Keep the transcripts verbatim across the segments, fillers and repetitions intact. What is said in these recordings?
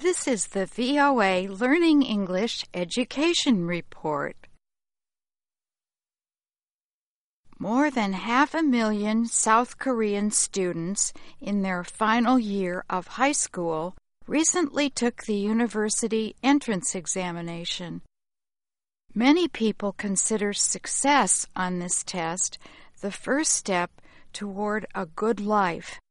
This is the V O A Learning English Education Report. More than half a million South Korean students in their final year of high school recently took the university entrance examination. Many people consider success on this test the first step toward a good life.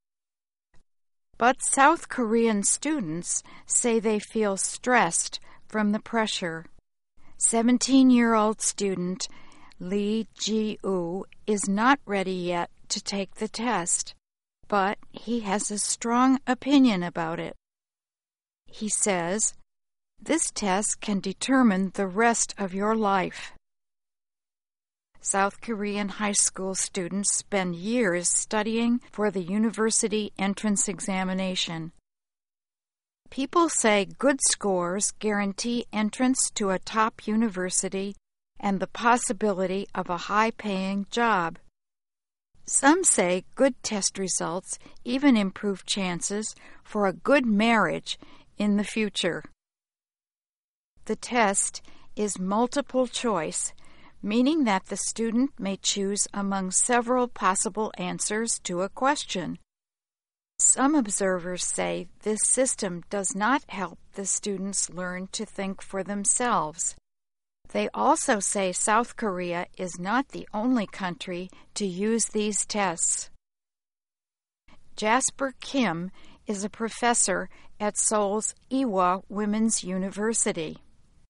But South Korean students say they feel stressed from the pressure. seventeen-year-old student Lee Ji-woo is not ready yet to take the test, but he has a strong opinion about it. He says, "This test can determine the rest of your life." South Korean high school students spend years studying for the university entrance examination. People say good scores guarantee entrance to a top university and the possibility of a high-paying job. Some say good test results even improve chances for a good marriage in the future. The test is multiple choice, meaning that the student may choose among several possible answers to a question. Some observers say this system does not help the students learn to think for themselves. They also say South Korea is not the only country to use these tests. Jasper Kim is a professor at Seoul's Ewha Women's University.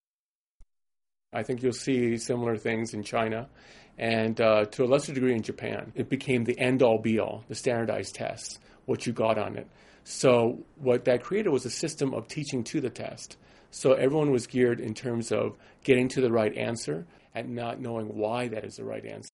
I think you'll see similar things in China and uh, to a lesser degree in Japan. It became the end-all be-all, the standardized tests, what you got on it. So what that created was a system of teaching to the test. So everyone was geared in terms of getting to the right answer and not knowing why that is the right answer.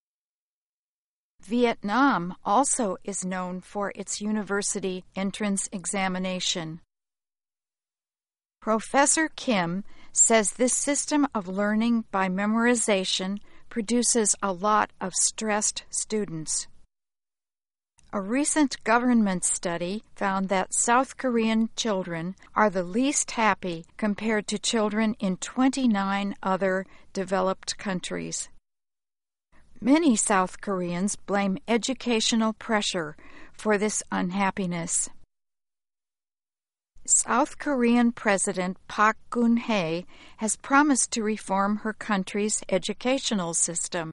Vietnam also is known for its university entrance examination. Professor Kim says this system of learning by memorization produces a lot of stressed students. A recent government study found that South Korean children are the least happy compared to children in twenty-nine other developed countries. Many South Koreans blame educational pressure for this unhappiness. South Korean President Park Geun-hye has promised to reform her country's educational system.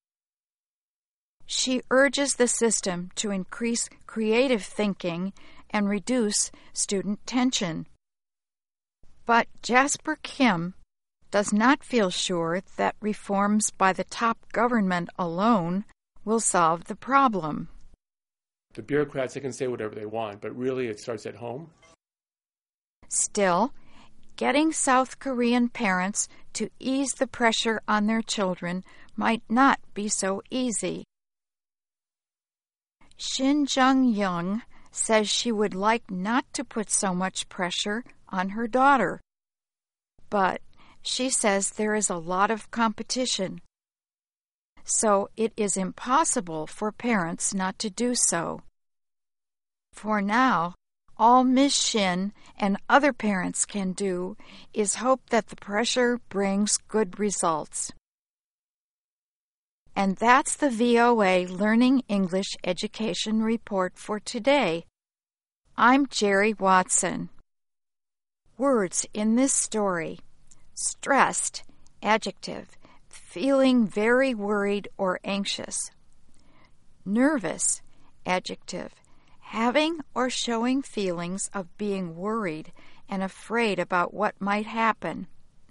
She urges the system to increase creative thinking and reduce student tension. But Jasper Kim does not feel sure that reforms by the top government alone will solve the problem. The bureaucrats, they can say whatever they want, but really it starts at home. Still, getting South Korean parents to ease the pressure on their children might not be so easy. Shin Jung-young says she would like not to put so much pressure on her daughter, but she says there is a lot of competition, so it is impossible for parents not to do so. For now, all Miss Shin and other parents can do is hope that the pressure brings good results. And that's the V O A Learning English Education Report for today. I'm Jerry Watson. Words in this story: stressed, adjective, feeling very worried or anxious. Nervous, adjective, having or showing feelings of being worried and afraid about what might happen.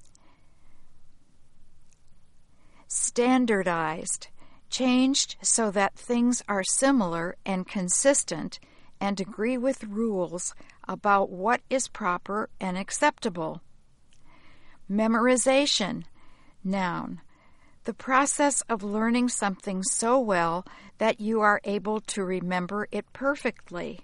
Standardized, changed so that things are similar and consistent and agree with rules about what is proper and acceptable. Memorization, noun, the process of learning something so well that you are able to remember it perfectly.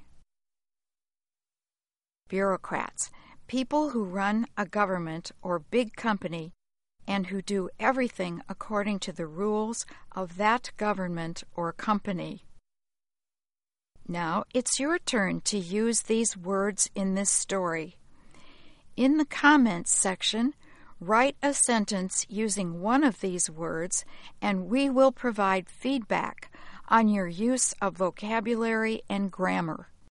Bureaucrats, people who run a government or big company and who do everything according to the rules of that government or company. Now it's your turn to use these words in this story. In the comments section, write a sentence using one of these words, and we will provide feedback on your use of vocabulary and grammar.